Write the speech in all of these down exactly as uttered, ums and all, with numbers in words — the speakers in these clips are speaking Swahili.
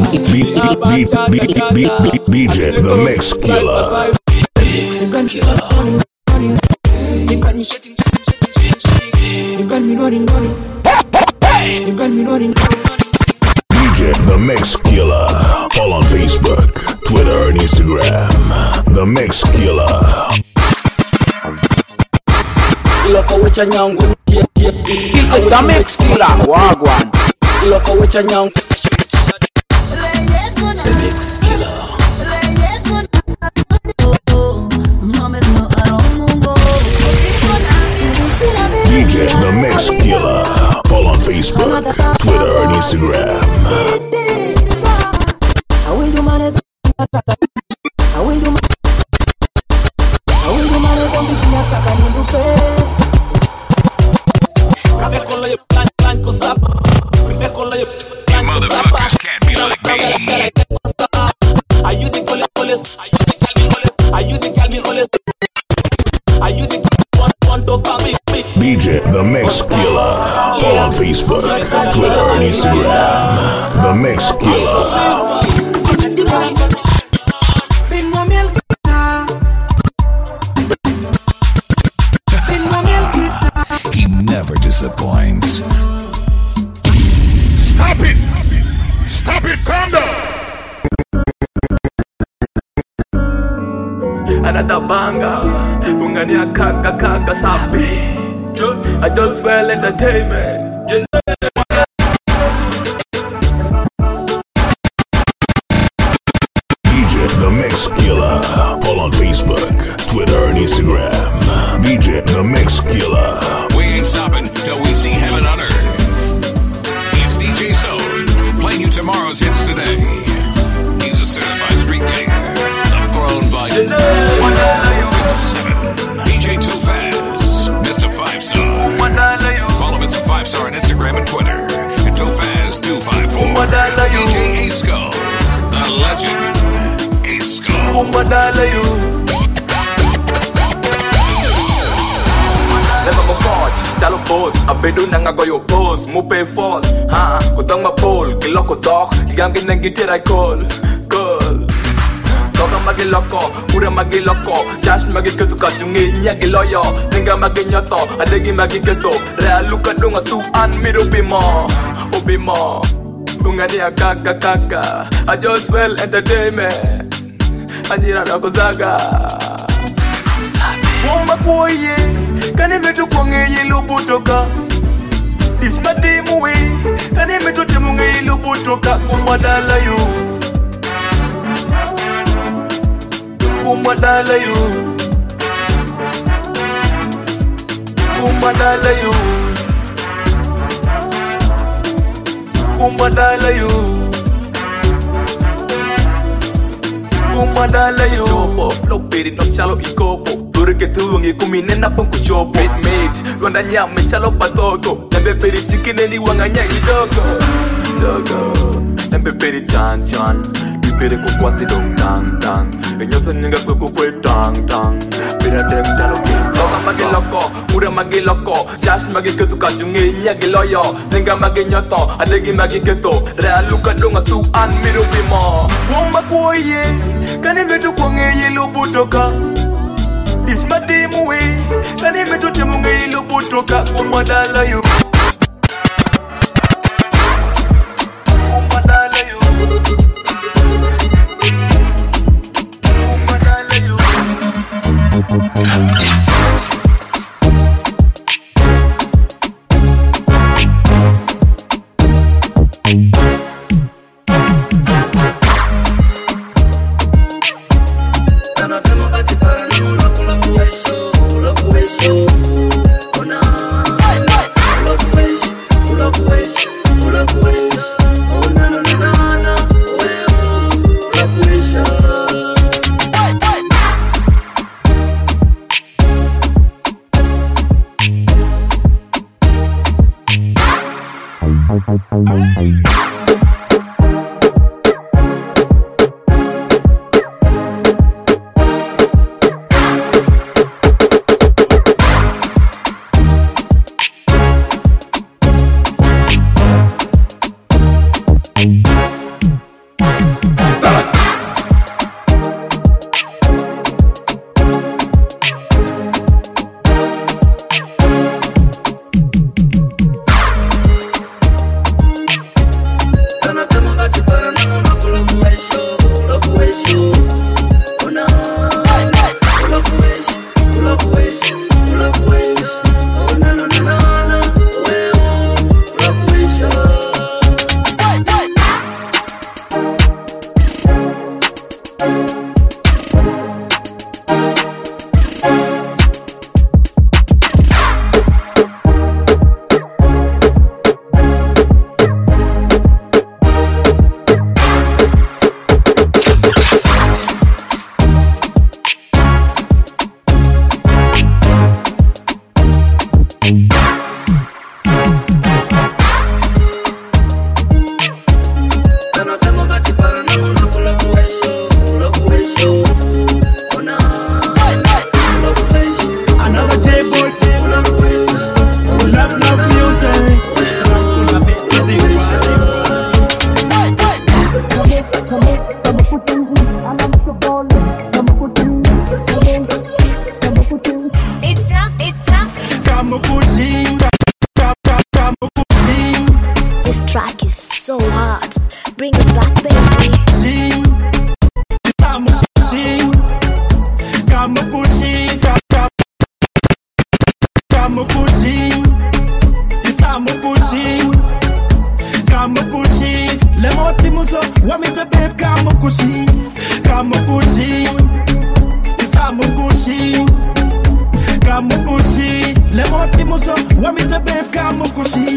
B J the Mix Killer. You got me shitting, you got me running, running. You got me running. B J the Mix Killer. All on Facebook, Twitter, and Instagram. The Mix Killer. Iloko wecha nyangu The Mix Killer. Wagwan. Iloko wecha nyangu The Mix Killer. B J the Mix Killer. All on Facebook, Twitter, and Instagram. I will do money. I will do money. I will do money. Don't be seen as I can do fair. You motherfuckers can't be like me. Are you the police? Are you the calmi? Are you the calmi? Are you the one one to me? B J the Mix Killer. All on Facebook, Twitter, and Instagram. The Mix Killer. He never disappoints. Stop it! Stop it! Calm down! Another banger, ungania kaka kaka sabi. I just felt entertainment. B J the Mix Killer. All on Facebook, Twitter, and Instagram. B J the Mix Killer. We ain't stopping till we see heaven on earth. It's D J Stone playing you tomorrow's hits today. He's a certified street ganger. The Throne Volume seven. D J Too Fast. Mister Five Star. Follow Mister Five Star on Instagram and Twitter. And Too Fast two five four. It's D J A-Skull. The legend. A-Skull. Never go forward, chalo boss. Abedo nanga go your pose, mupe force. Ha, kutang mapol, kiloko dog. Kigangin nang gitira call, call. Toga magiloko, pura magiloko. Josh magiketu katungi nyagiloyo. Ninga maginyoto, adegi magiketo. Rea luka dunga su an miru bimo, ubimo. Ungania kaka kaka. I just felt entertainment. Ajira rako zaga. Woma kuoye. Kani metu kwange yilo butoka. This my team way. Kani metu temunge yilo butoka. Kumadala you. Kumadala you. Kumadala you. Kumadala you. Kumadala you. Chopo, flow peri no chalo ikopo. Tureke tuungi kuminena pang kuchopo. Mate mate, wanda nyame chalo patoto. Nembe peri chikine ni wanganya idogo. Dogo, nembe peri chan chan. Pere kukwasi dong tang tang. Enyosa nyinga kwe kwe tang tang. Pera tek chalo ke. Toga magiloko, pura magiloko. Josh magiketu kajungi nyagiloyo. Nenga maginyoto, adegi magiketo. Rea luka dunga su an miru bimo. Woma kuoye, kani metu kwange yilo butoka. This my team way. Kani metu temunge yilo butoka. Kumadala you. Kumadala you.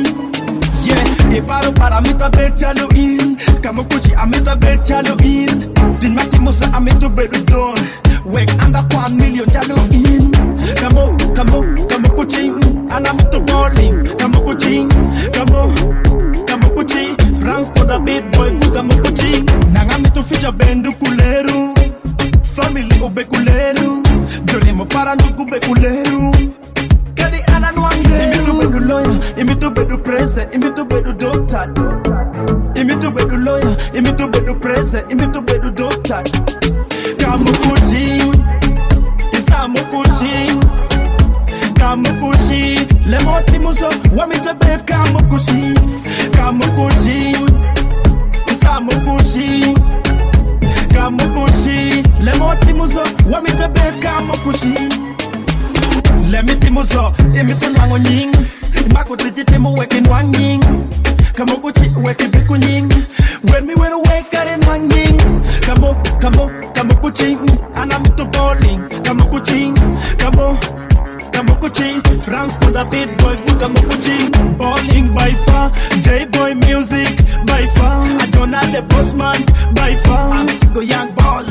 Yeah, e paro para mi ta betalo in. Kamo kuchi amita betalo in. Din matimosa amito bedon. Wek anda kwa million jalo in. Kamo, kamo, kamo kuchi. Anamito bowling. Kamo kuchi. Kamo, kamo kuchi. Rounds for the beat boy. Kamo kuchi. Nangamito feature bendu kuleru. Family ube kuleru. Jolimo para nuku be kuleru. Kadi ana nwande. Imito bedu lawyer. Imito bedu president. Imito bedu doctor. Imito bedu lawyer. Imito bedu president. Imito bedu doctor. Kamo kuchi. Isamo kuchi. Kamo kuchi. Lemoti muso. Wamita bed kamo kuchi. Kamo kuchi. Isamo kuchi. Kamo kuchi. Lemoti muso. Wamita bed kamo kuchi. Lemiti muso. Imito nango nying. Imako tijiti mu weki nwanying. Kamo kuchi weki biku nying. When me went away kare nwanying. Kamo, kamo, kamo kuchi. Anamito bowling. Kamo kuchi. Kamo, kamo kuchi. Rounds for the beat boy. Kamo kuchi. Bowling by far. J-boy music by far. I don't know the boss man by far. I'm single young boss.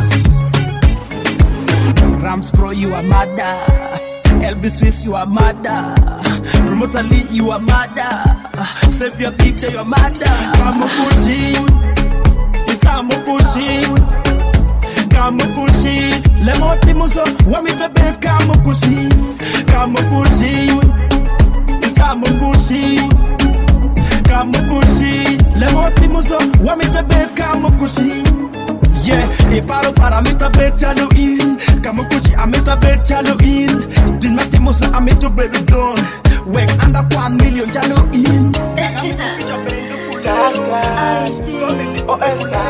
Rams Pro, you are mother. L B Swiss, you are mother. Promoter Lee, you are mother. Save your beat, you are mother. Kamo kuchi. Isamo kuchi. Kamo kuchi. Lemoti muso. Wamita bed kamo kuchi. Kamo kuchi. Isamo kuchi. Kamo kuchi. Lemoti muso. Wamita bed kamo kuchi. Yeah, e paro para mita betalo in. Kamo kuchi amita betalo in. Din matimosa amito bedon. Wek anda kwa million jalo in. O esta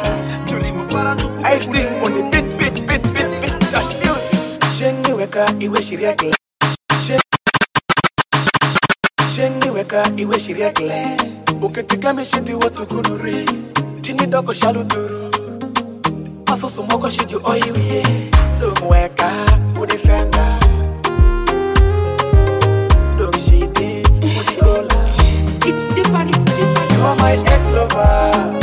I still on the bit bit bit bit bit dash music. Shengi weka iwe shiriakle. Shengi weka iwe shiriakle. Ukitigame shidi watu kunuri. Tini doko shaluduru. Aso sumoko shidi oiwe. Dum weka udifenda. Dum shidi udiola. It's different, it's different. You are my ex-lover.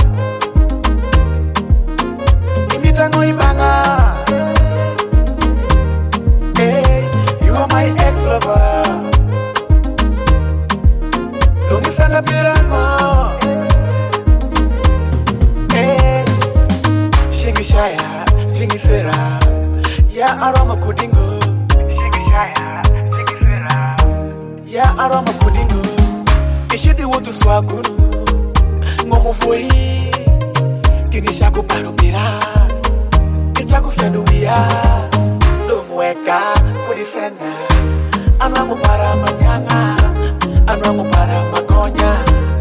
Imitango ibanga. Hey, you are my ex-lover. Don't you feel a piranha? Hey, Shingi Shaya, Shingi Fera. Ya aroma kudingo. Shingi Shaya, Shingi Fera. Ya aroma kudingo. Ishidi wotu swagunu. Ngomo foi. Kini shaku parumira. Ichaku senduia. Lumweka kudifenda. Anwangu para manyana. Anwangu para makonya.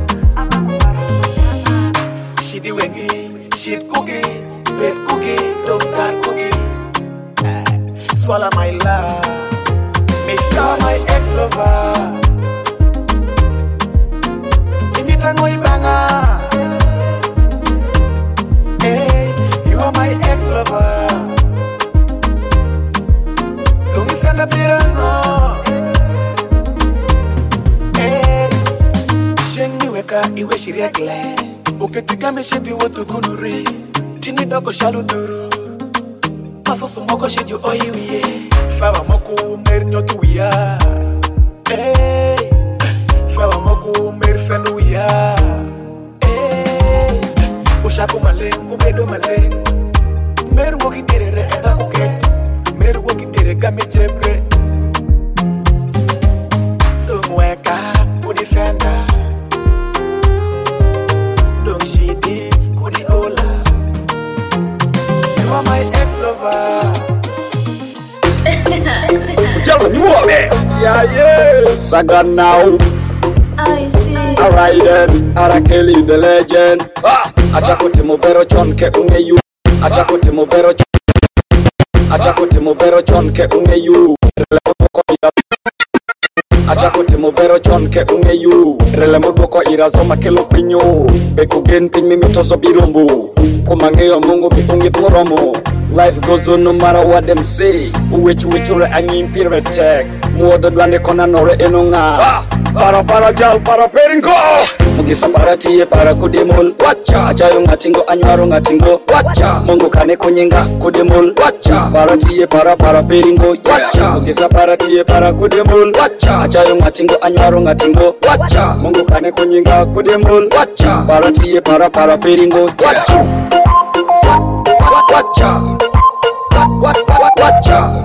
Shidi wengi. Shit cookie. Bed cookie. Doktar cookie. Swallow my love. Mister my ex-lover. Imitango ibanga. Hey, you are my ex-lover. Don't you send a piranha? Hey, Shengi weka iwe shiriakle. Ukitigame shidi watu kunuri. Tini doko shaluduru. Paso sumoko shidi oiwe. Sawa moku mernyotu wia. Hey, sawa moku mersenu wia. Hey, ushaku maleng, ubedo maleng. Mer woki direre eda kuket. Mer woki dire game jebre. Dumweka kudifenda. Dum shidi kudi ola. You are my ex-lover. Ujalo nyuobe. Yeah, yeah. Saga now. I still. Alright then. Arakeli the legend. Ah. Achakote mobero chonke ungeyu. Achakote mobero chonke. Achakote mobero chonke ungeyu. Achakote mobero chonke ungeyu. Rele modoko irazoma kelo pinyo. Beko genti mimi toso birumbu. Kumangeyo mungu bikungi moromo. Life goes on no matter what them say. Uwechu wechule anyi impire tech. Muodo dwane kona nore enonga. Para para jal para peringo. Mugisa para tiye para kudemol. Wacha ajayo ngatingo anywaro ngatingo. Wacha Mungu kane kunyinga kudemol. Wacha para tiye para para peringo. Wacha mugisa para tiye para kudemol. Wacha ajayo ngatingo anywaro ngatingo. Wacha Mungu kane kunyinga kudemol. Wacha para tiye para para peringo. Wacha Wacha Wacha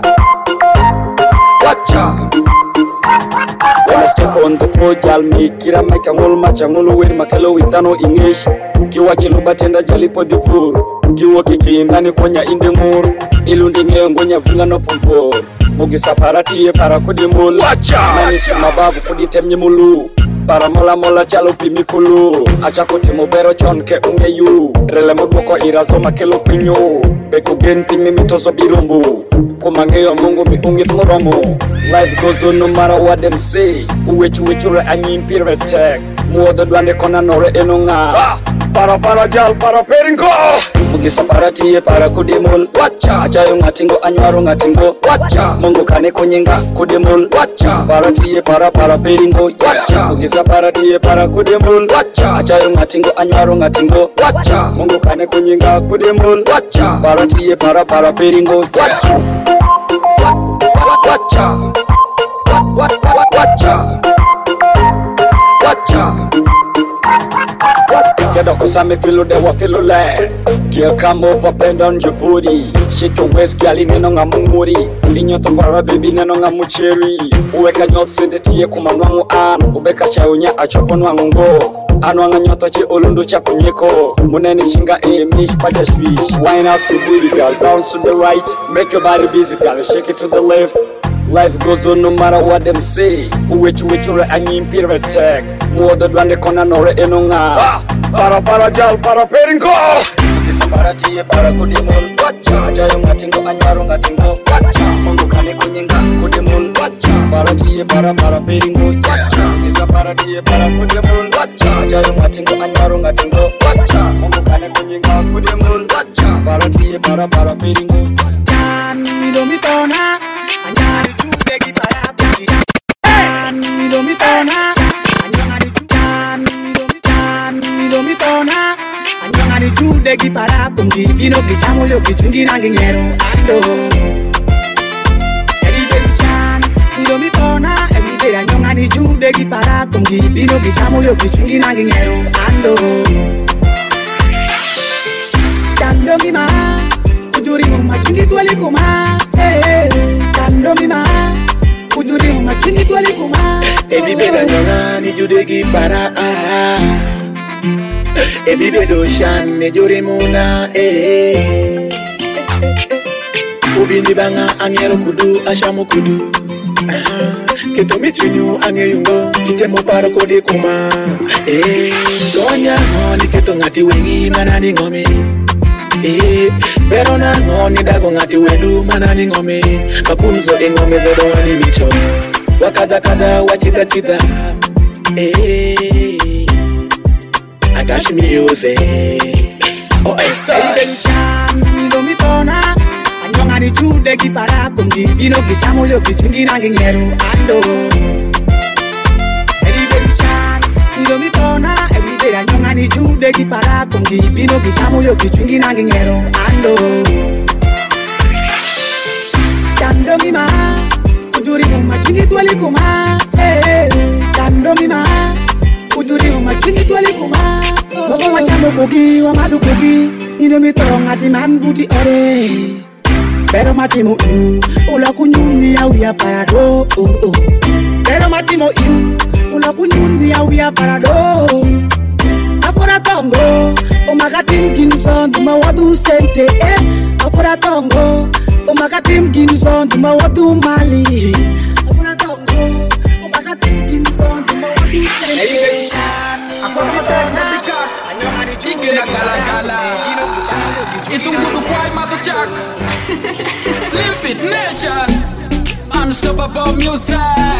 Wacha When I step on the floor, jal me kira maika ngol macha ngolo wer makalo witano English. Kiwa chilu batenda jali po the floor. Kiwa kiki ndani konya inde ngur. Ilundi nge ngonya vunga no pomfo. Mugisa parati ye para kudimul. Wacha Mani suma babu kuditemye mulu. Para mola mola chalo pimikulu. Acha kote mobero chon ke unge yu. Rele modoko irazo makelo pinyo. Beku genti mimi tozo birumbu. Kumangeyo mungu mi ungit ngoromo. Life goes on no matter what them say. Uwechu wechura anyi impire tech. Muodo dwande kona nore enonga. ah, Para para jal para peringo. Mugisa para tiye para kudimul. Wacha ajayo ngatingo anywaro ngatingo. Wacha Mungu kane kunyinga kudimul. Wacha para tiye para para peringo. Wacha Mugisa para tiye para kudimul. Wacha ajayo ngatingo anywaro ngatingo. Wacha Mungu kane kunyinga kudimul. Wacha para tiye para para peringo. Wacha Wacha Wacha Wacha Get up cause I'm a filo de wa filo le. Girl come over bend down your booty. Shake your waist girl neno nga mumuri. Inyo to para baby neno nga mucheri. Uweka nyot sende tiye kumanwangu an. Ubeka chaunya achoponwa ngo. Anwanga nyoto chi olundu cha kunyeko. Muneni shinga e mish pada swish. Wind up the booty girl, bounce to the right. Make your body busy girl, shake it to the left. Life goes on no matter what them say. Uwechu wechura anyi impire tech. Muodo dwande kona nore enonga. ah, Para para jal para peringo. Mugisa para tiye para kudimul. Wacha ajayo ngatingo anywaro ngatingo. Wacha Mungu kane kunyinga kudimul. Wacha para tiye para para peringo. Wacha Mugisa para tiye para kudimul. Wacha ajayo ngatingo anywaro ngatingo. Wacha Mungu kane kunyinga kudimul. Wacha para tiye para para peringo. Chan domitona anyari chude gitara kuki. Chan domitona anyari chan domitan domitona anyari chude gitara kuki. Ino kichamo yo kichungi nangingero ando. Everybody chan domitona everybody anyari chude gitara kuki. Ino kichamo yo kichungi nangingero ando. Chan domima Kuduri mama chungi tuwali kuma. Hey, chando mima. Kuduri mama chungi tuwali kuma. Ebi beda nyonga ni judegi para ah. Ebi bedo shan ne juri muna eh. Ubindi banga angero kudu ashamu kudu. Keto mitunyu angeyungo kitemo paro kodi kuma eh. Donya ngoni keto ngati wengi manani ngome. Eh, pero na ngoni dago ngati wedu manani ngome. Kapunzo e ngome zodo wani micho. Wakada kada wachida chida. Eh, Atashi music. Oh, estás. Domitona anyonga ni chude gipara kungi. Ino kichamo yo kichungi nangingero ando. Everybody chan domitona everybody anyonga ni chude gipara kungi. Ino kichamo yo kichungi nangingero ando. Chando mima kuduri mama chungi tuwali kuma. Hey, chando mima kuduri mama chungi tuwali kuma. Boko wachamo kuki wa madu kuki. Ino mitonga ti man buti ore. Pero matimo iu ula kunyuni ya uya parado. Oh, oh. Pero matimo iu ula kunyuni ya uya parado. Apora tongo omagatim kinson duma wadu sente eh. Apora tongo omagatim kinson duma wadu mali. Apora tongo omagatim kinson duma wadu sente. Apora tongo Ikina kala kala. Itunggu kwai mata jak. Slim Fit Nation. Unstoppable music.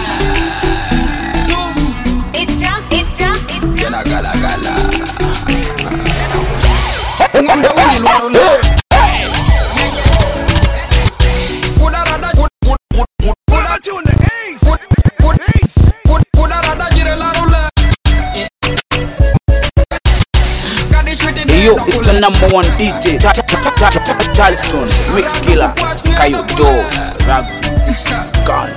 It's drums, it's drums, it's drums. Ikina kala kala. Ngombe wili lolo. Kuda rada kuda kuda kuda tune ace. Kuda kuda kuda rada yo, it's a number one D J, Charleston, Mix Killer, Kayo Do, Rags Music, God.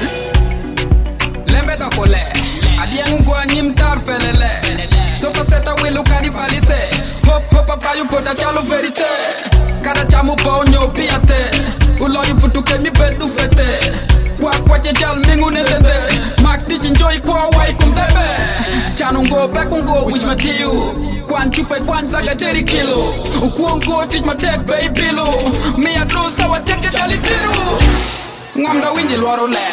Lembe dokole, adiangu kwa nyimtar felele. Sofa seta wilu kadi falise. Hop hop apa yu poda chalo verite. Kada chamu pao nyo piate. Ulo yu futu ke mi bedu fete. Kwa kwa che chal mingu nelende. Mak di enjoy kwa wai kumtebe. Chanu ngo back ngo wish my tiu. Kwan chupe kwan saga teri kilo. Ukuongo teach my tech baby lo. Me a do sawa teke dali tiru. Ngamda winji luaro le.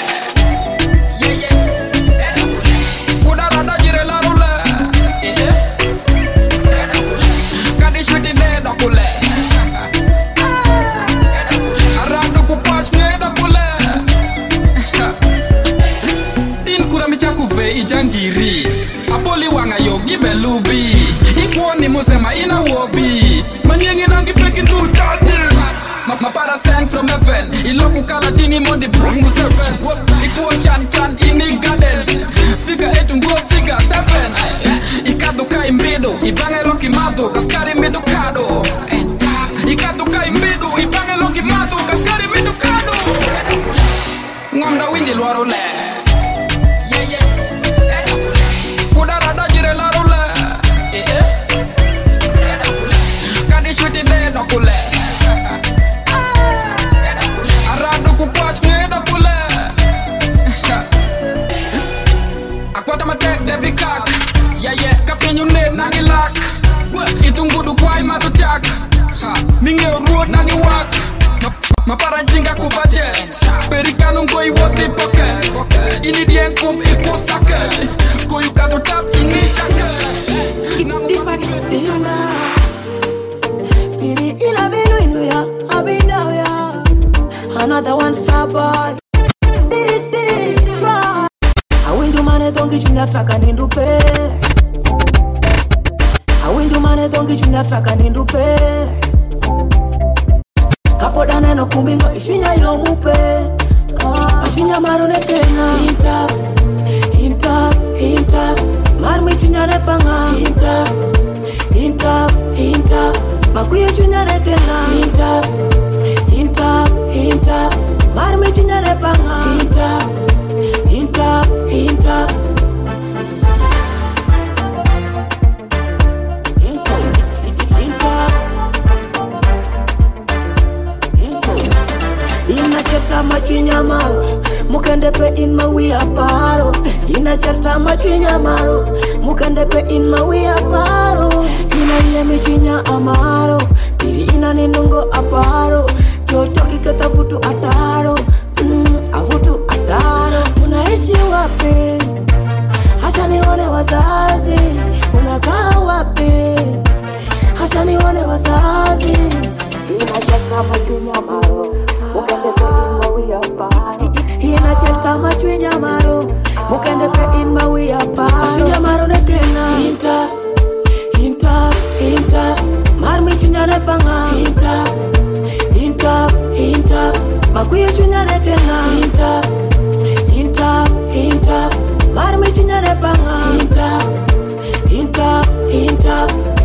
Ijangiri Apoli wanga yogi belubi Ikuoni musema ina wobi Manyengi nangi peki nutati Mapara sent from heaven Iloku kala dini mondi bungu seven Ikuo chan chan ini garden Figa etu nguo figa seven Ikado kai mbido Ibange loki mato Kaskari mido kado Ikado kai mbido Ibange loki mato Kaskari mido kado Ngamda winji luaro le Arado kupach ngeda kule Akwata matek debi kak Yeah yeah kapenyu ne nangi lak Itungudu kwai matu chak Minge road nangi wak Mapara jinga kubaje Perikanu ngoi woti pocket Ini dien kum iku saket Koyu kado tap ini jaket It's different Simba Piri ila bilu inu ya Abinda ya Another one star boy Didi Try Awindu mane tongi chunya taka nindupe Awindu mane tongi chunya taka nindupe Kapoda neno kumbingo ishinya yomupe Ishinya marone tena Hinta Hinta Hinta Marmi chunya nepanga Hinta Hinta Hinta Makuye chunya nekena Hinta Hinta Hinta Marmi chunya nepanga Hinta Hinta Hinta Inacheta machinya maro Mukende pe in mawi aparo Inacheta machinya maro Mukende pe in mawi aparo Ina ye michinya amaro Piri ina ninungo aparo Choto kiketa futu ataro mm, Afutu ataro Unaishi wapi Hasha nione wazazi Unakaa wapi Hasha nione wazazi Inacheta machinya maro Mukende pe in mawi aparo Inacheta machinya maro Mukende pe in mawi aparo Machinya maro nekena Hinta Hinta Hinta Marmi chunya nepanga Hinta Hinta Hinta Makuye chunya nekena Hinta Hinta Hinta Marmi chunya nepanga Hinta Hinta Hinta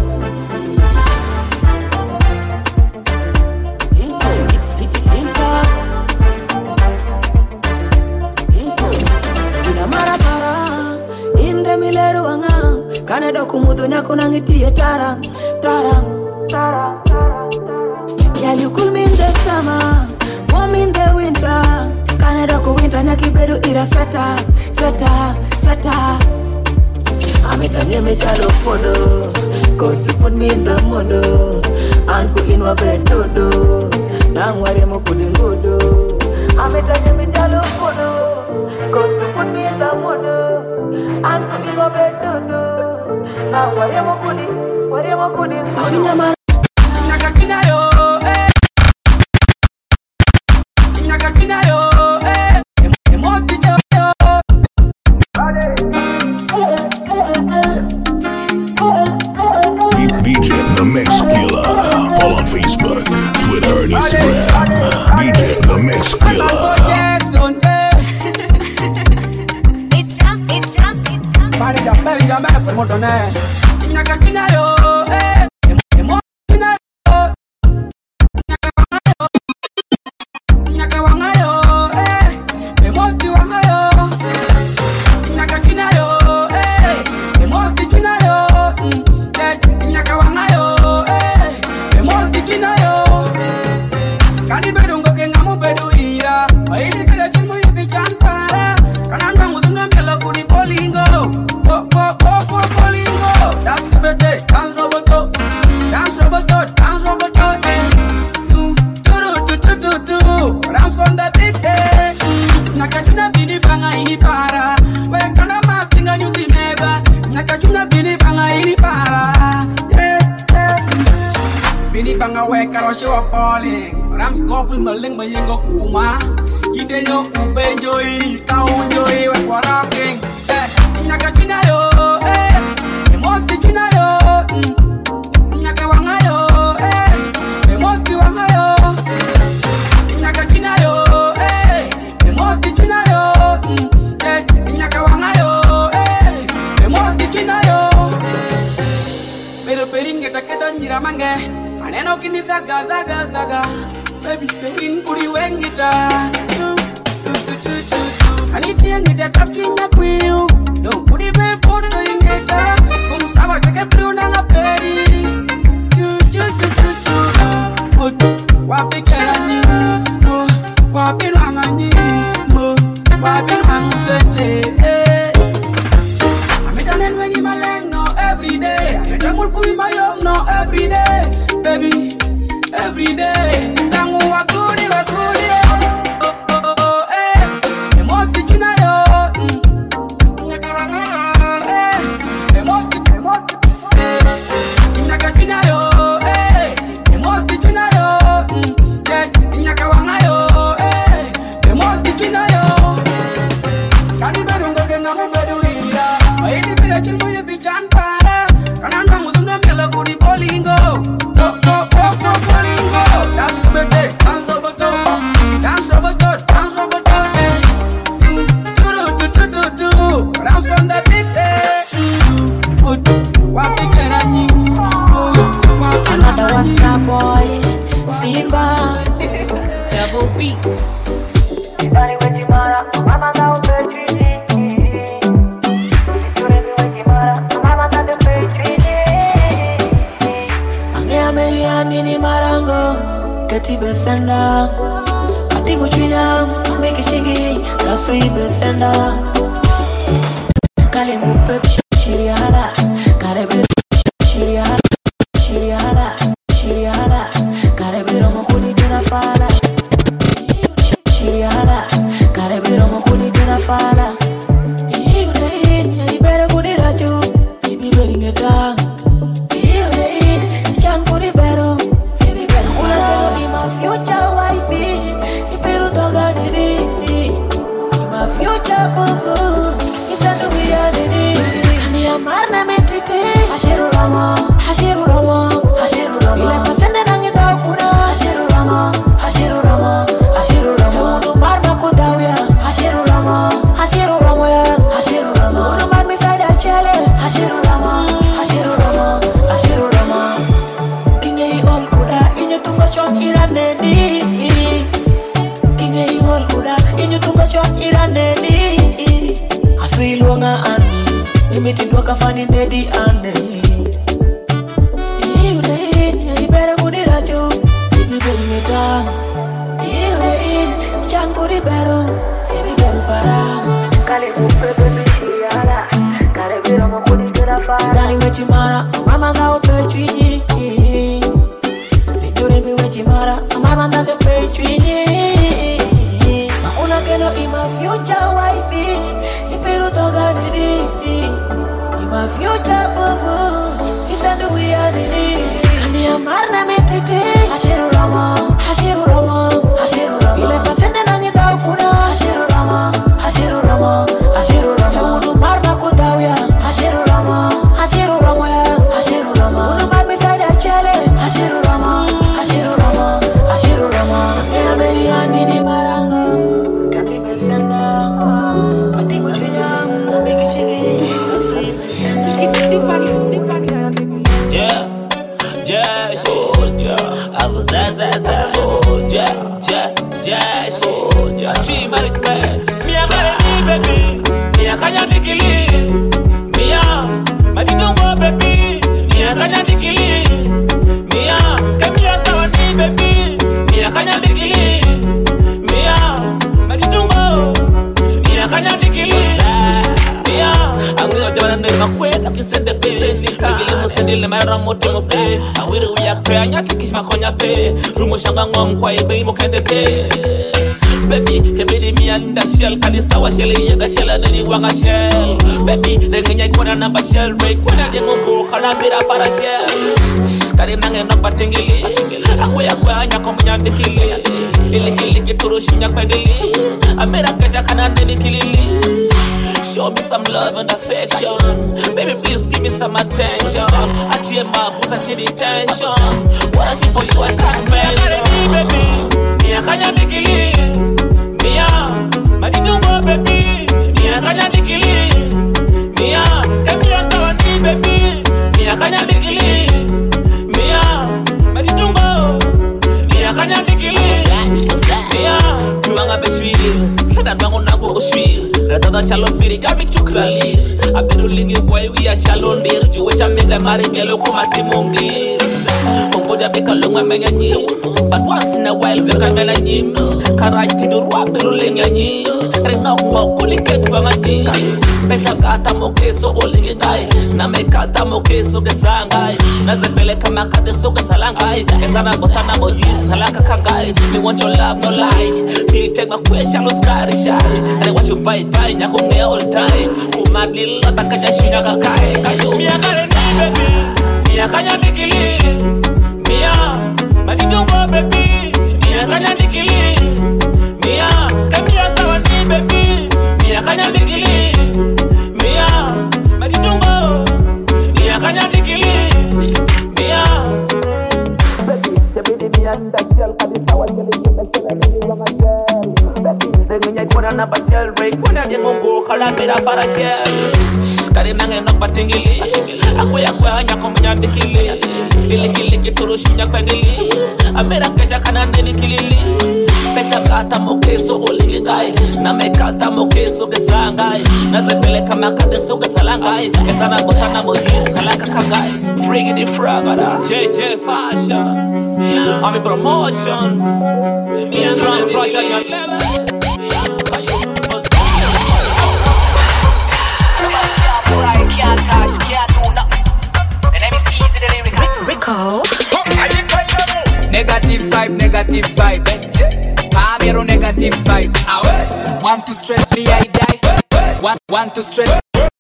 Kanada kumudu nyako nangitie tara, tara, tara, tara, tara. Yeah, you cool me in the summer, warm in the winter. Kanada ku winter nyaki bedu ira sweater, sweater, sweater. Ametanye me chalo fodo, cause you put me in the modo. Anku inwa bredodo, nangware mo kudingodo. Ametanye me chalo fodo, cause you put me in the modo. Anku inwa bredodo. Ah, waremo kudi, waremo kudi. Afinya mara. Kinyaka kinyayo, eh. Kinyaka kinyayo, eh. Emoti yo. D J The Mix Killer. Follow on Facebook, Twitter, and Instagram. D J The Mix Killer. It's drums, it's drums, it's drums. Benjamin, Benjamin, Kinyaka kinyayo, eh. cause you are falling. But I'm scoffing, my link, my yango kuma. You did your ubenjoy, kaunjoy, we're walking. Eh, Nyakatina yo, eh, Emotikina yo, Nyakawanga yo, eh, Emotiwanga yo, Nyakakina yo, eh, Emotikina yo, eh, Nyakawanga yo, eh, Emotikina yo. Pero peringeta keta nyiramanga. Maneno kini zaga zaga zaga. Baby pengin kuri wengita. Kaniti ngita tapinga kwiu. No kuri be photo ngita. Kumsaba keke bruna ngaperi. Chu chu chu chu chu. Wapi kerani. Mo wapi langani. Mo wapi langusete. Amitanen wengi malengo every day. Amitanen kui mayom no every day. Baby, every day. Tangu wakuni wakuni. Oh oh oh oh eh. Emoti kina yo. Eh. Emoti emoti. Inyaka kina yo. Eh. Emoti kina yo. Eh. Inyaka wanga yo. Eh. Emoti kina yo. Kani berungo kenga mo beduira. Aini bila chilmu ye bichan para. Kananda musunda mela kuri bolingo. Dance over there, dance over there, dance over there, dance over there. Do do do do do do, dance on the beat. Wapi kerani? Another one star boy, Simba, double beats. Bari wechi mara, mama da upechi. Turemi wechi mara, mama da upechi. Ange Ameriani ni marango. Kati besenda, ati kuchinya, make shingi, raso ibesenda. Kale mupe chiriala, kale be chiriala, chiriala, chiriala, kale be romo kuni dina fala. Chiriala, kale be romo kuni dina fala. Iune in, ibere kuni raju, ibi beringeta. Iune in, chan kuni bero. Future wifey, iperu toga nini. My future boo, isa ndugu ya nini. Kani amarna metiti, hashiru rama, hashiru rama, hashiru rama. Ile pasende nangi tau kuna, hashiru rama, hashiru rama, hashiru rama. Unu marna kutawia, hashiru rama, hashiru rama ya, hashiru rama. Unu marmi saida chele, hashiru rama, hashiru rama, hashiru rama. Kinye i all kuda, inyo tungo chon iraneni. Kinye i all kuda, inyo tungo chon iraneni. Asiluanga ani, imiti dwaka fani dedi ane. Iune in, ibere kuni rajo, ibi beri neta. Iune in, chankuri bero, ibi beri para. Kali upe bebi shiyala, kale biro mo kuni kira para. Dani wechi mara, mama da upe chini. Niduri wechi mara, mama da upe chini. Mauna keno ima future wifey, iperu toga nini. Ima future bubu, isa ndugu ya nini. Kani amarna metiti, hashiru rama, hashiru rama, hashiru rama. Ile pasende nangi tau kuna, hashiru rama, hashiru rama, hashiru rama. Unu marna kutawia, hashiru rama, hashiru rama ya, hashiru rama. Unu marmi saida chele, hashiru rama, hashiru rama, hashiru rama. Ea meri andini marango, kati besenda, ati kuchunya, miki chigi, nasi besenda. Yeah, yeah, soldier. I was as as as soldier. Yeah, yeah, soldier. I treat my man. Me a marry baby. Me a kanya dikili. Me a my don't baby. Me a kanya dikili. Me a come here sawa baby. Me a kanya dikili. Me a my don't Me a kanya dikili. Me a I'm gonna do another makwet. I can send the pay. Regile mo send le mara moto mo pay. Awiri uya kaya nyaki kish makonya pay. Rumo shanga ngom kwa ibe mo kende pay. Baby, kebidi mi anda shell kanisa wa shell yenga shell nani wanga shell. Baby, lenga nyai kona namba shell break kona dengo bo kala mira para shell. Kari nange no patingili Akwe akwe anya kombunya dikili Ili kili kituru shunya kwengili Amera kesha kana nini kilili Show me some love and affection. Baby, please give me some attention. I tear my boots, I tear the tension. What I feel for you, I can't mention. Baby, Mia kanya nikili Mia, madidungo baby Mia kanya nikili Mia, kemia sawa ni baby Mia kanya nikili Mia, madidungo Mia kanya nikili Mia, juanga beshwir Sada nango nango oshwir Radada shalom piri kami chukralir Abiru lingi boy we a shalom dir Juwe chamega mari mielo kumati mungir Mungo jabe kalunga menga nyim But once in a while we kamela nyim Karaj tiduru abiru lingi nyim Rinok mo kuliket wanga nyim Pesa kata mo keso olingi ngai Na me kata mo keso gesangai Na zepele kama kate so gesalangai Esana gotana mo yis salaka kangai Me want your love no lie Piri take my question no scary shy And I want you bite bite Nyako me all time Umagli lota kanya shunya kakai Mia kare ni baby Mia kanya nikili Mia madidungo baby Mia kanya nikili Mia kamia sawa ni baby Mia kanya nikili Mia madidungo Mia kanya nikili Mia Baby, baby, Mia ndakiyal kadi sawa nyele nyele nyele nyele nyele Dengunya kuna na bajel Ray kuna dia mungu Kala mera para jel Kari nange no patingili Akwe akwe anya kombunya dikili Ili kili kituru shunya kwengili Amera kesha kana nini kilili Pesa kata mokeso olingi ngai Na me kata mokeso gesangai Na zepele kama kade so gesalangai Esana gotana mojis salaka kangai Friggy the fragada J J Fashion Ami Promotions Tron Project your level Rico Negative vibe, negative vibe Pamero negative vibe Want to stress me, I die Want, want to stress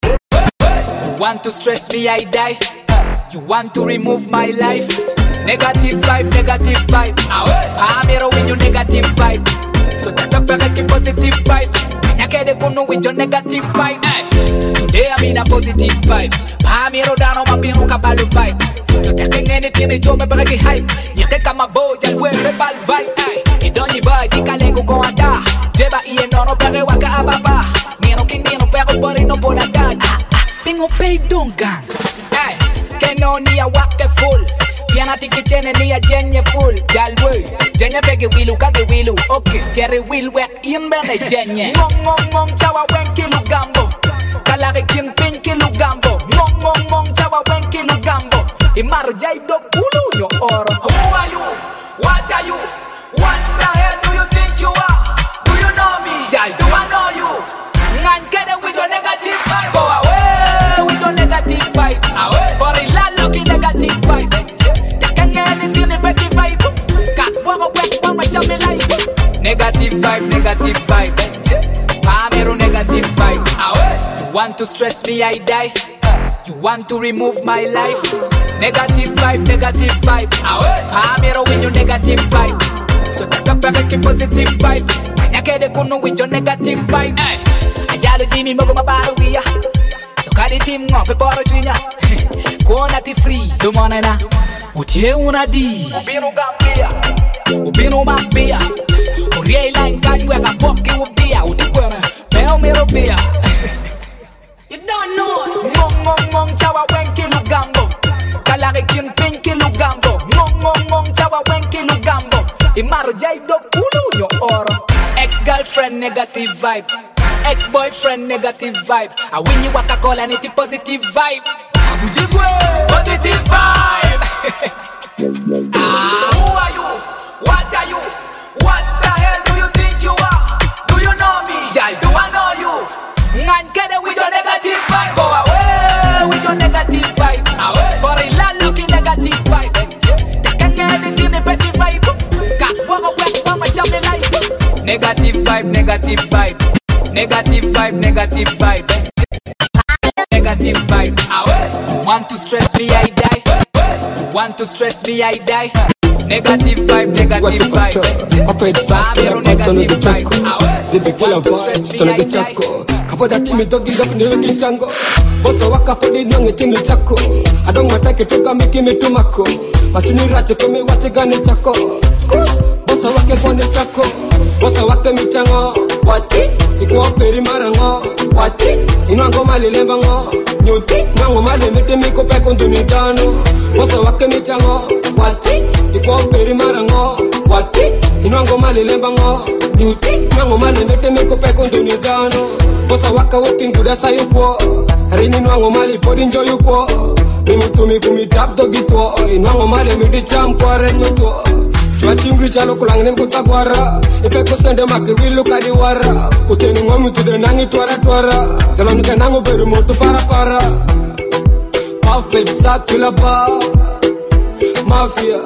Want to stress me, I die You want to remove my life Negative vibe, negative vibe Pamero with your negative vibe So take up a positive vibe Nyakede kuno with your negative vibe Today I'm in a positive vibe Pamero down on my binu kabalu vibe So taking anything in job para ki hype Nyete kama boja lwebe bal vibe Idonyi boy di kalego ko anda Jeba iye nono pere waka ababa Nino kinino pero bori no pona dag Pingo pay dongang Ay, keno ni a wake full Piana tiki chene ni a jenye full Jalwe, jenye pege wilu kage wilu Okay, cherry will wek in bene jenye Ngong ngong ngong chawa wenki lugambo Kalari kin pinki lugambo Ngong ngong ngong chawa wenki lugambo Imaru jai do kulu nyo oro Who are you? What are you? What the hell do you think you are? Do you know me? Jai, do I know you? Ngan kede with your negative vibe Go away with your negative vibe Away Gorilla lucky negative vibe Take anything in Becky vibe Cat waka wek mama jami life Negative vibe, negative vibe Pamero negative vibe Away You want to stress me, I die You want to remove my life Negative vibe, negative vibe Pamero with your negative vibe So take up a positive vibe Nyakede kuno with your negative vibe Ajalo jimi mogo mabaru via So kali team ngope poro chwinya Kuona ti free Dumone na Utie una di Ubinu gambia Ubinu mambia Uriye line kanywe kapoki ubia Utikweme Peo miro bia You don't know Ngong ngong ngong chawa wenki lugambo Kalari kin pinki lugambo Ngong ngong ngong chawa wenki lugambo Imaru jai do kulu nyo oro Ex-girlfriend negative vibe Ex-boyfriend negative vibe I win you waka cola niti positive vibe Abujigwe Positive vibe Ah, who are you? What are you? What the hell do you think you are? Do you know me? Jai, do I know you? Ngan kede with your negative vibe Go away with your negative vibe Away Gorilla looking negative vibe Take anything in Becky vibe Cat waka wek mama jami life Negative vibe, negative vibe Negative vibe, negative vibe Negative vibe Away You want to stress me, I die You Want to stress me, I die. Negative vibe, negative vibe. Oped Famero negative vibe. Zibikila vibe, sonege chako. Kapoda kimi dogi gapu niwe kitango. Bosa waka podi nyange chini chako. Adong matake toka miki mitumako. Machini racho kome wate gane chako. Skus, bosa wake kone chako. Bosa wake michango. Wati, ikuwa peri marango. Wati, inwango mali lemba ngo. Nyuti, nango mali miti miko peko ndunidano. Bosa wake michango. Wati, ikuwa peri marango. Wati, inwango mali lemba ngo. Nyuti, nango mali miti miko peko ndunidano. Bosa waka walking to the side yupo. Rini nwango mali podi njo yupo. Nimutumi kumitap do gito. Inwango mali miti champo renyoto. Chua chingri chalo kulang nem kutagwara. Ipe kusende makiwilu kadiwara. Uteni ngomu tude nangi tuara tuara. Jalan nika nangu beru motu para para. Perfect sakila ba. Mafia.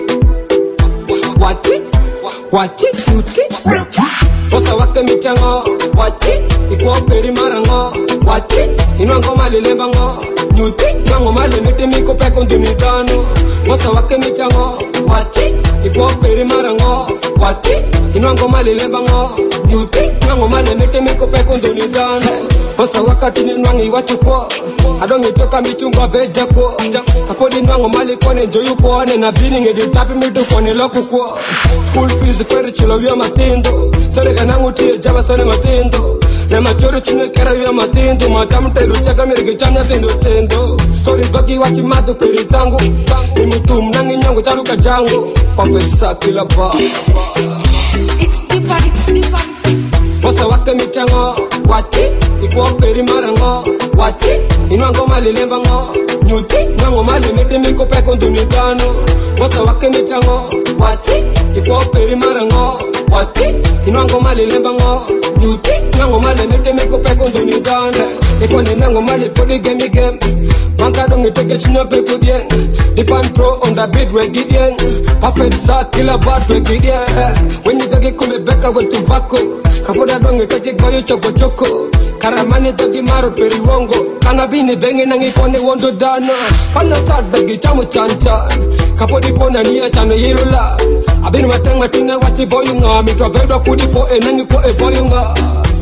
Wati? Wati? Wati? Bosa wake michango. Wati? Ikuwa peri marango. Wati? Inwango mali lemba ngo. Nyuti? Inwango mali miti miko peko ndunidano. Bosa wake michango. Wati? Ikuwa peri marango. Wati? Inwango mali lemba ngo. Nyuti? Inwango mali miti miko peko ndunidano. Bosa wakati ni nwangi wachuko. Adongi toka mitunga veja ko. Kapodi nwango mali kone njoyu ko. Nena bini ngedi tapi mitu kone loku ko. School fees kwere chilo vya matindo. Sore kanangu tiye jaba sone matindo. Nema choro chune kera vya matindo. Matamu telu chaka mirigi chamya tindo tendo. Story gogi wachi madu peri tangu. Ni mutum nangi nyangu charuka jango. Pafesa kila ba. It's deeper, it's deeper. Bosa wake michango. Wati? Ikuwa peri marango. Wati? Inwango mali lemba ngo. Nyuti? Inwango mali miti miko peko ndunidano. Bosa wake michango. Wati? Ikuwa peri marango. Wati? Inwango mali lemba ngo. Nyuti? Inwango mali miti miko peko ndunidano. Ikuwa ninango mali podi game game. Manka dongi teke chino pepo bien. Define pro on the beat we Gideon. Perfect sa killer bad we Gideon. When you dogi kume beka we tuvako. Kapoda dongi teke goyo choko choko. Karamani dogi maro periwongo. Kanabini bengi nangi kone wondo dano. Pana chad dogi chamu chancha. Kapodi pona niya chano yirula. Abini mateng matinga wachi boyunga. Mitwa bedo kudi po e nangi po e boyunga.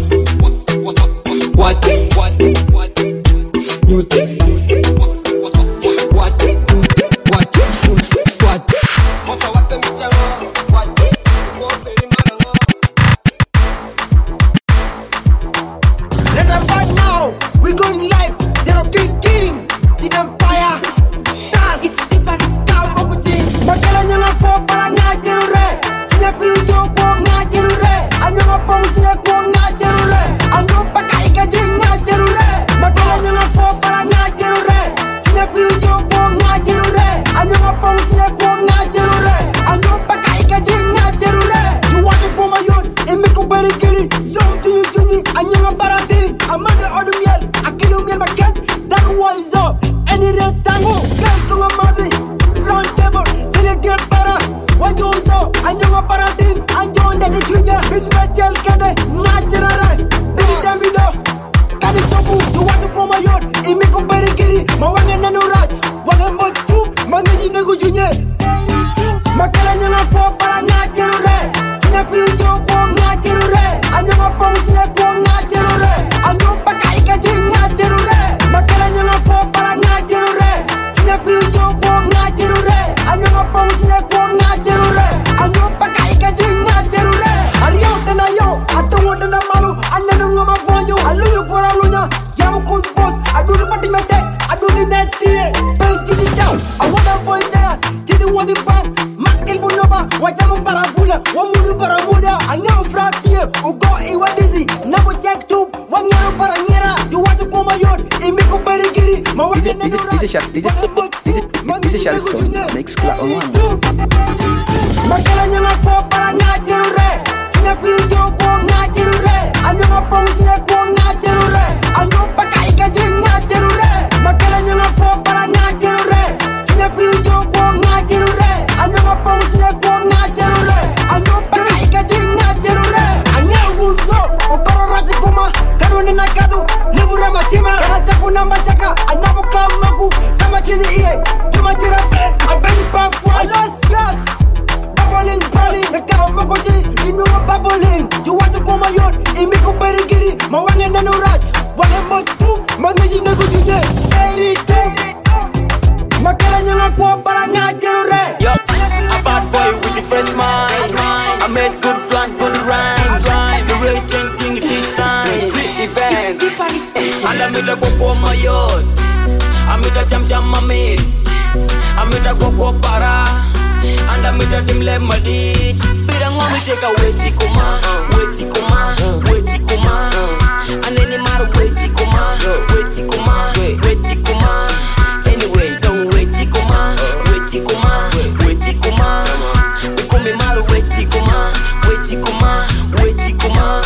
Wati? Wati? Wati? Nyuti? Nyuti? Wati? Nyuti? Wati? Nyuti? Wati? Bosa wate michango. Wati? Waperi marango. Let them fight now. We going live. They're a big king. The empire. Das. It's different. It's down. Makala nyanga po para ngajerure. Tina kuyo ko ngajerure. Anyanga po tina ko ngajerure. Anyo pakai kaje ngajerure. Makala nyanga po para ngajerure. Tina kuyo ko ngajerure. Anyanga po tina ko ngajerure. Anyo pakai kaje ngajerure. You want to come ayon? Emiko berikiri. Yo tunyi tunyi. Anyanga barati. Amade odumiel. Akilu miel maket. That was up. Any red tango. Kai tunga mazi. Round table. Get para, what you so? I know a paradigm, I know that the junior is natural, can I? Natural, baby, damn it up. Can you so good? You want to come on your Imiko Perikiri, Mawan and Nurat, what am I to? Managi Nego Junior. Makalana Pop, natural, Tinaku, natural, I know a pump, natural, I know Pakaika, natural, Makalana Pop, natural, Tinaku, natural. Anyanga pangile ko ngajerure. Anyo pakai kaje ngajerure. Aliyo tena yo, atongo tena malu. Anyanga ngama fanyo, aluyo kora lunya. Jamu kus boss, aduni pati metek, aduni netie. Pay tidi down, I want a boy there. Tidi wadi pan, mak ilmu noba. Wajamu paravula, wamudu paramuda. Anyanga fratie, ugo iwa dizzy. Nabo jack tube, wanyero paranyera. You want to come ayon, imiko perikiri. Mawake nenura. Did you share this one? Mix clap on one. Makala nyanga po para ngajerure. Tina kuyo ko ngajerure. Anyanga po tina ko ngajerure. Anyo pakai kaje ngajerure. Makala nyanga po para ngajerure. Tina kuyo ko ngajerure. Anyanga po tina ko ngajerure. Anyo pakai kaje ngajerure. Anya unzo opara razi kuma kanuni nakadu libura matima kana takuna mataka anabuka magu kama chini iye kama jira abe Amita koko mayot, amita cham cham mamit, amita koko para, and amita dimle madi. Pirang wami teka wechi kuma, wechi kuma, wechi kuma, aneni mar wechi kuma, wechi kuma, wechi kuma. Anyway, don't wechi kuma, wechi kuma, wechi kuma. Ukumi maru wechi kuma, wechi kuma, wechi kuma.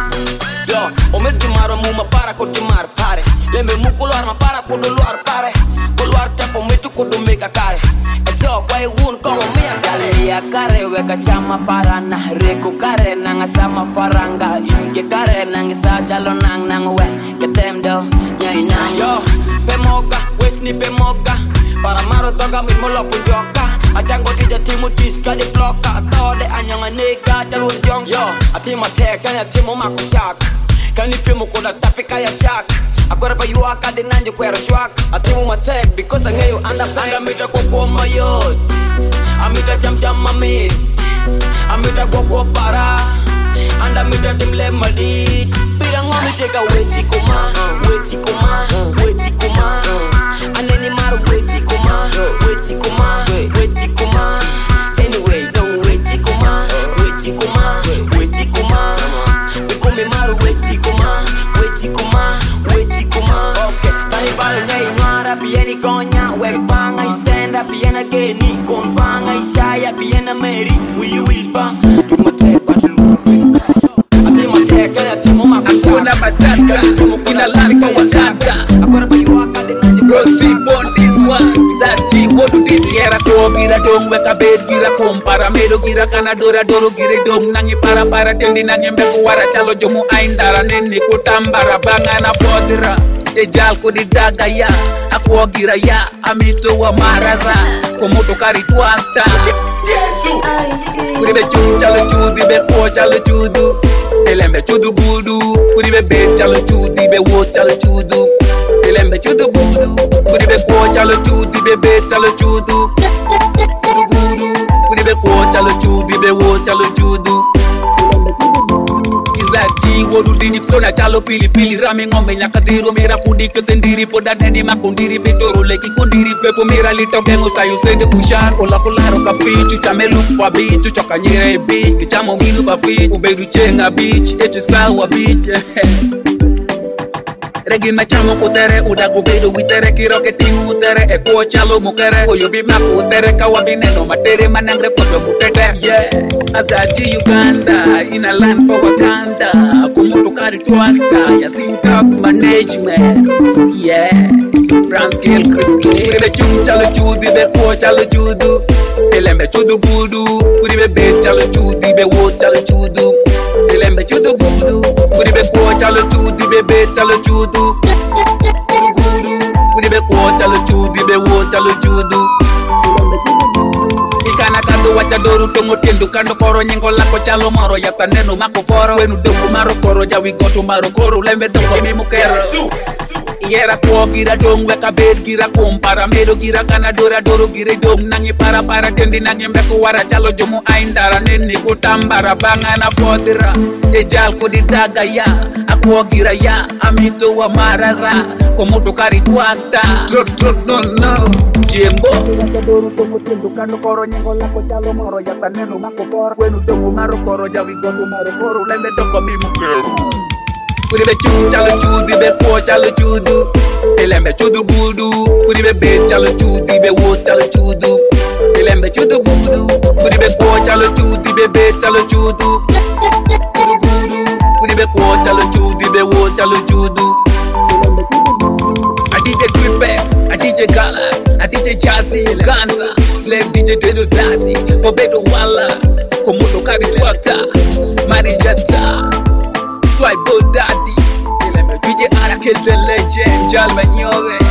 Yo, ometti maro muma para ko timar pare. Lembe mukular ma para ko do luar pare. Ko luar tempo metu ko do mega kare. Ejo kwai wun ko mo mia jale ya kare we ka chama para na reko kare nanga sama faranga inge kare nanga sa jalo nang nang we ketem do nyai nang yo pemoga wesni pemoga para maro toga mi molo pujoka achango tija timu tiska di bloka tode anyanga nega jalu jong yo atima tek kanya timu makushaka kani pimo koda tapika ya chak akora pa yuaka de nanjo kwero shwak atimu matek because angeyo anda anda mita koko mayot amita cham cham mamit amita koko para anda mita dimle madi pirang wami teka wechi kuma wechi kuma wechi kuma aneni mar wechi kuma wechi kuma wechi kuma anyway don't wechi kuma wechi kuma wechi kuma ikumi mar wechi kuma wechi kuma wechi kuma okay tani bal nei nwara pieni konya wek banga isenda piena geni kon banga ishaya piena meri wi wilba tumate patlu atima teka ya timo makuna matata ina lani kwa wakanda akora bayuaka de nanjo rosti on this one zachi wodu dit yera ko gira dong weka bed gira kompara medo gira kana dora doro gira dong nangi para para tendi nangi mbeko wara chalo jomu aindara neni kutambara banga na podira e jal ko di daga ya akwo gira ya amito wa marara komoto kari tuanta Yesu kuribe chu chalo chudi be ko chalo chudu elembe chudu gudu kuribe be chalo chudi be wo chalo chudu elembe chudu gudu kuribe ko chalo chudi be be chalo chudu gudu kuribe ko chalo chudi be wo chalo chudu Zachi wodu dini flona chalo pili pili rami ngombe nyakadiro mira kudi ketendiri poda neni makundiri betoro leki kundiri pepo mira litoke ngusayu sende kushar ola kularo kafichu chamelu kwa bichu choka nyere beach kichamo milu bafichu ubedu chenga beach eche sawa beach Regin machamo kutere udagu bedo witere kiroke tingu tere e ko chalo mukere oyo bima kutere kawabine no matere manangre koto mutete yeah Azaji Uganda in a land for Wakanda kumutu kari tuarika ya syntax management yeah brown scale crispy kuribe chung chalo chudi be ko chalo chudu elembe chudu gudu kuribe be chalo chudi be wo chalo chudu elembe chudu gudu kuribe ko chalo chudi be be chalo chudu kuribe ko chalo chudi be wo chalo chudu Ikana kando wacha doru tongo tiendu kando koro nyengo lako chalo moro yata neno mako poro wenu dongo maro koro jawi goto maro koro lembe dongo mimu kero Yera ko gira dong weka bed gira kompara medo gira kana dora doro gira dong nangi para para tendi nangi mbeko wara chalo jomu aindara neni kutambara banga na podira e jal ko di daga ya akwo gira ya amito wa marara komoto kari tuata trot trot no no jembo doru tongo tiendu kando koro nyengo lako chalo moro yata neno mako poro wenu dongo maro koro jawi goto maro koro lembe dongo mimu kero Kuribe chu chalo chudi be ko chalo chudu elembe chudu gudu kuribe be chalo chudi be wo chalo chudu elembe chudu gudu kuribe ko chalo chudi be be chalo chudu kuribe ko chalo chudi be wo chalo chudu I D J Tripex, I D J Galas, I D J Jazzy, Ganza, Slave D J Dedo Dati, Bobedo Walla, Komodo Kari Twata, Mari Jetta Swipe Bo Daddy D J Arakel the legend, Jal Manyore